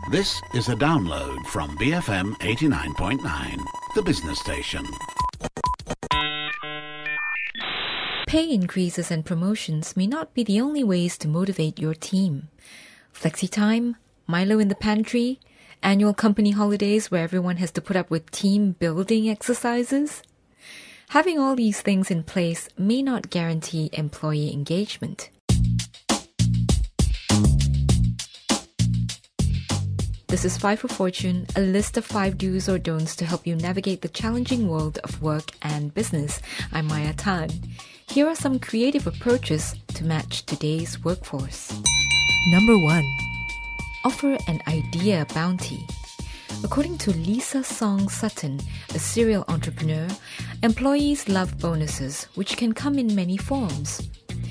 This is a download from BFM 89.9, the business station. Pay increases and promotions may not be the only ways to motivate your team. Flexi time, Milo in the pantry, annual company holidays where everyone has to put up with team building exercises. Having all these things in place may not guarantee employee engagement. This is 5 for Fortune, a list of 5 do's or don'ts to help you navigate the challenging world of work and business. I'm Maya Tan. Here are some creative approaches to match today's workforce. Number 1. Offer an idea bounty. According to Lisa Song Sutton, a serial entrepreneur, employees love bonuses, which can come in many forms.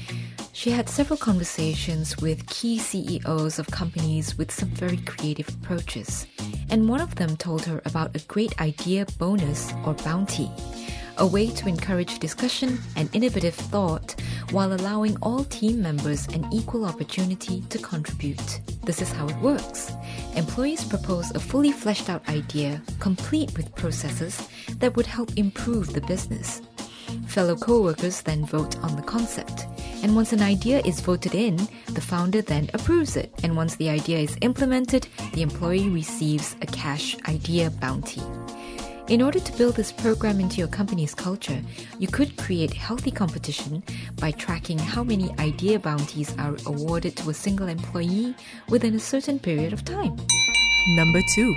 She had several conversations with key CEOs of companies with some very creative approaches, and one of them told her about a great idea bonus or bounty, a way to encourage discussion and innovative thought while allowing all team members an equal opportunity to contribute. This is how it works. Employees propose a fully fleshed out idea, complete with processes that would help improve the business. Fellow co-workers then vote on the concept. And once an idea is voted in, the founder then approves it. And once the idea is implemented, the employee receives a cash idea bounty. In order to build this program into your company's culture, you could create healthy competition by tracking how many idea bounties are awarded to a single employee within a certain period of time. Number 2.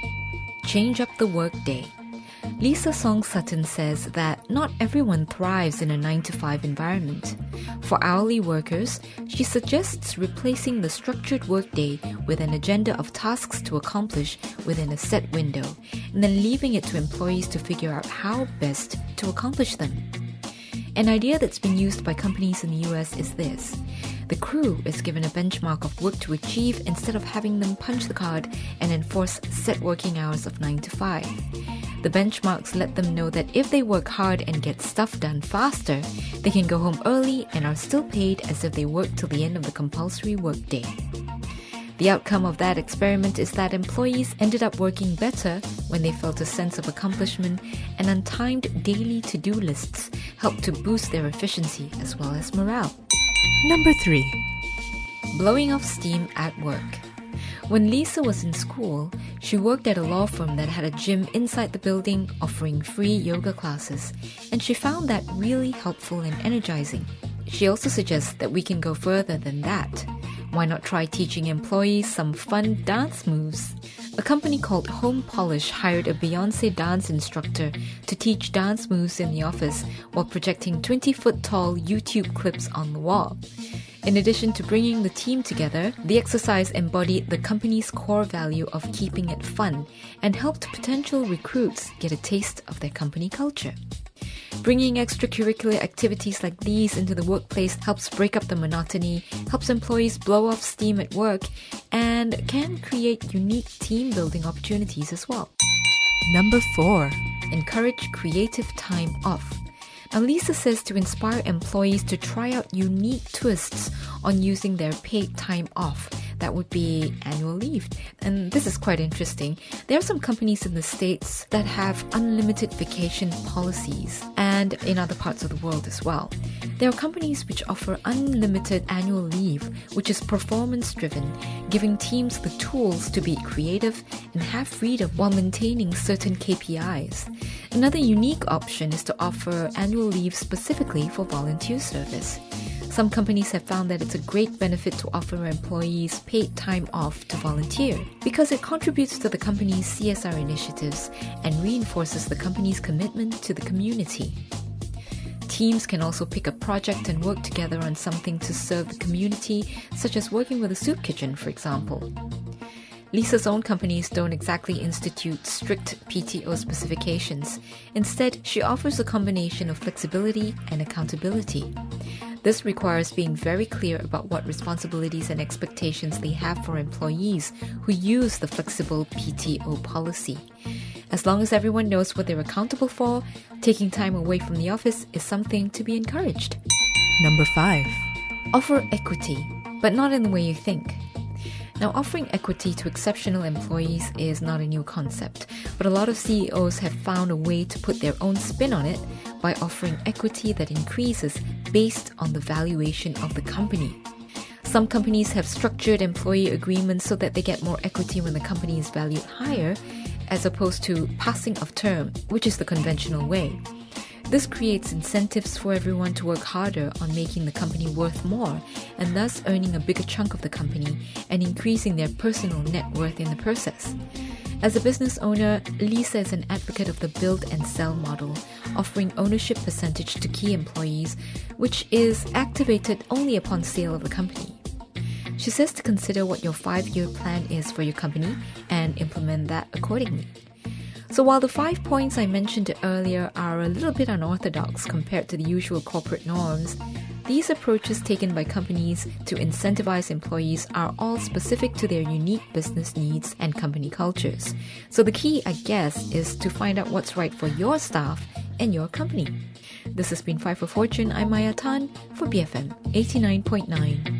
Change up the workday. Lisa Song Sutton says that not everyone thrives in a 9-to-5 environment. For hourly workers, she suggests replacing the structured workday with an agenda of tasks to accomplish within a set window, and then leaving it to employees to figure out how best to accomplish them. An idea that's been used by companies in the US is this. The crew is given a benchmark of work to achieve instead of having them punch the card and enforce set working hours of 9 to 5. The benchmarks let them know that if they work hard and get stuff done faster, they can go home early and are still paid as if they worked till the end of the compulsory workday. The outcome of that experiment is that employees ended up working better when they felt a sense of accomplishment, and untimed daily to-do lists helped to boost their efficiency as well as morale. Number 3. Blowing off steam at work. When Lisa was in school, she worked at a law firm that had a gym inside the building offering free yoga classes, and she found that really helpful and energizing. She also suggests that we can go further than that. Why not try teaching employees some fun dance moves? A company called Home Polish hired a Beyoncé dance instructor to teach dance moves in the office while projecting 20-foot-tall YouTube clips on the wall. In addition to bringing the team together, the exercise embodied the company's core value of keeping it fun and helped potential recruits get a taste of their company culture. Bringing extracurricular activities like these into the workplace helps break up the monotony, helps employees blow off steam at work, and can create unique team-building opportunities as well. Number 4. Encourage creative time off. Now, Lisa says to inspire employees to try out unique twists on using their paid time off. That would be annual leave. And this is quite interesting. There are some companies in the States that have unlimited vacation policies, and in other parts of the world as well. There are companies which offer unlimited annual leave, which is performance-driven, giving teams the tools to be creative and have freedom while maintaining certain KPIs. Another unique option is to offer annual leave specifically for volunteer service. Some companies have found that it's a great benefit to offer employees paid time off to volunteer because it contributes to the company's CSR initiatives and reinforces the company's commitment to the community. Teams can also pick a project and work together on something to serve the community, such as working with a soup kitchen, for example. Lisa's own companies don't exactly institute strict PTO specifications. Instead, she offers a combination of flexibility and accountability. This requires being very clear about what responsibilities and expectations they have for employees who use the flexible PTO policy. As long as everyone knows what they're accountable for, taking time away from the office is something to be encouraged. Number 5. Offer equity, but not in the way you think. Now, offering equity to exceptional employees is not a new concept, but a lot of CEOs have found a way to put their own spin on it by offering equity that increases based on the valuation of the company. Some companies have structured employee agreements so that they get more equity when the company is valued higher, as opposed to passing of term, which is the conventional way. This creates incentives for everyone to work harder on making the company worth more, and thus earning a bigger chunk of the company and increasing their personal net worth in the process. As a business owner, Lisa is an advocate of the build and sell model, offering ownership percentage to key employees, which is activated only upon sale of the company. She says to consider what your 5-year plan is for your company and implement that accordingly. So while the 5 points I mentioned earlier are a little bit unorthodox compared to the usual corporate norms, these approaches taken by companies to incentivize employees are all specific to their unique business needs and company cultures. So the key, I guess, is to find out what's right for your staff and your company. This has been 5 for Fortune. I'm Maya Tan for BFM 89.9.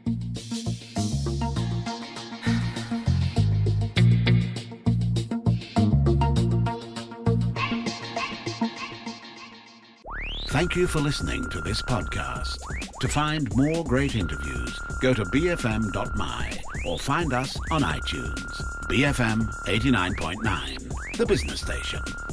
Thank you for listening to this podcast. To find more great interviews, go to bfm.my or find us on iTunes. BFM 89.9, the business station.